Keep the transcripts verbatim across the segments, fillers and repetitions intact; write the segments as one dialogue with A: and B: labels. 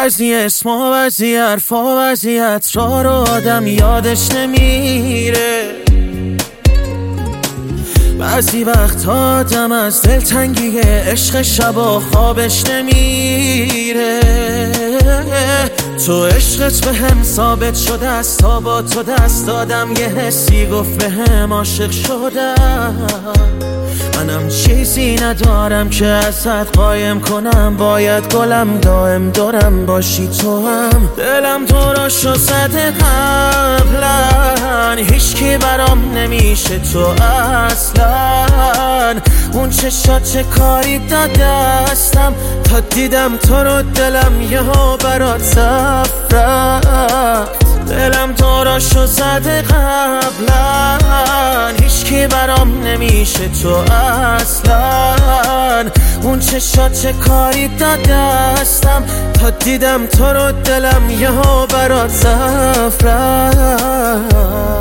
A: بعضی اسما بعضی حرفا وضعیت را رو آدم یادش نمیره. بعضی وقت آدم از دلتنگی عشق شبا خوابش نمیره. تو عشقت به هم ثابت شده است، تا با تو دست دادم یه حسی گفت به هم عاشق شدم. منم چیزی ندارم که ازت قایم کنم، باید گلم دائم دارم باشی تو هم. دلم تو را شو زده قبلا، هیچ کی برام نمیشه تو اصلا. اون چشات چه کاری دادستم، تا دیدم تو رو دلم یهو برات صف رفت. دلم تو را شو زده قبلا، هیچ کی برام نمیشه تو اصلا. اون چشات چه کاری دادستم، تا دیدم تو رو دلم یهو برات صف رفت.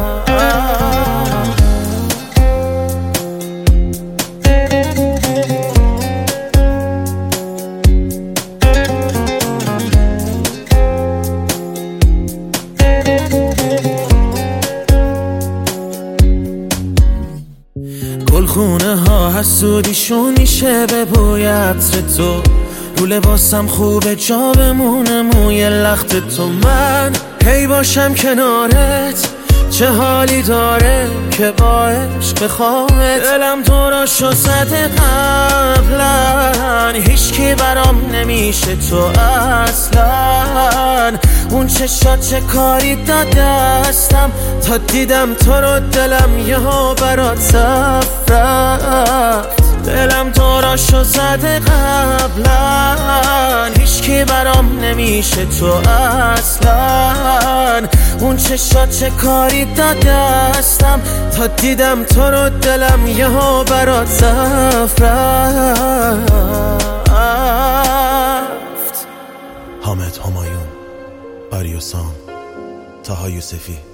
A: گلخونه ها حسودیشون میشه به بوی عطر تو، رو لباسم خوبه جا بمونه موی لخت تو. من هی باشم کنارت چه حالی داره که با عشق بخوامت. دلم تو را شو زده قبلا، هیچ کی برام نمیشه تو اصلا. اون چشات چه کاری دادستم، تا دیدم تو رو دلم یهو برات صف رفت. دلم تو را شو زده قبلا، هیچ کی برام نمیشه تو اصلا. اون چشات چه کاری دادستم، تا دیدم تو رو دلم یهو برات صف رفت.
B: حامد همایون، آریوسام، طاها یوسفی.